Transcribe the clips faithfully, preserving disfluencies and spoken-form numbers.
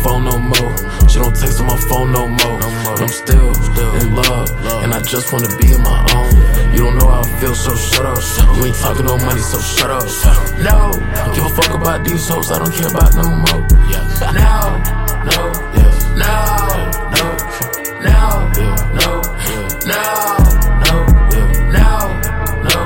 phone no more. She don't text on my phone no more. But I'm still, still in love, and I just wanna be in my own. You don't know how I feel, so shut up. You ain't talking no money, so shut up. No, give a fuck about these hoes, I don't care about no more. No, no, no, no, no, no, no, no, no, no,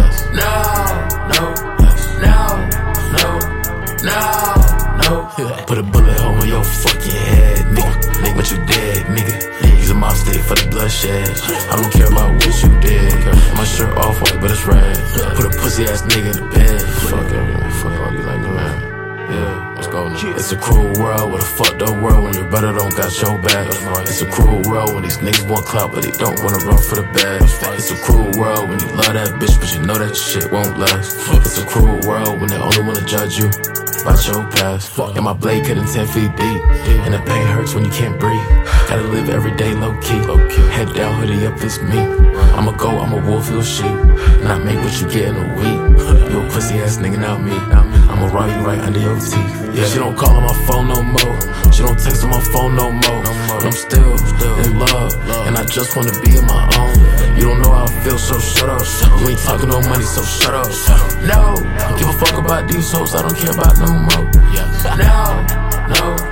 no, no. Put a bullet hole in your fucking head, nigga. What you dead, nigga? Use a mob stick for the bloodshed. I don't care about what you did. My shirt off white, but it's red. Put a pussy ass nigga in the bed. Fuck everything, fuck all you like, man. Yeah, let's go now. It's a cruel world with a fucked up world when your brother don't got your back. It's a cruel world when these niggas want clout but they don't wanna run for the bag. It's a cruel world when you love that bitch but you know that shit won't last. It's a cruel world when they only wanna judge you about your past. And my blade cutting ten feet deep, and the pain hurts when you can't breathe. Gotta live every day low key. Head down, hoodie up, it's me. I'm a goat, I'm a wolf, you a sheep, and I make what you get in a week. You a pussy ass nigga, not me. I'ma rob you right under your teeth. Yeah, she don't call on my phone no more. She don't text on my phone no more. But I'm still, still in love, and I just wanna be in my own. You don't know how I feel, so shut up. You ain't talking no money, so shut up. No, give a fuck about these hoes, I don't care about no more. No, no.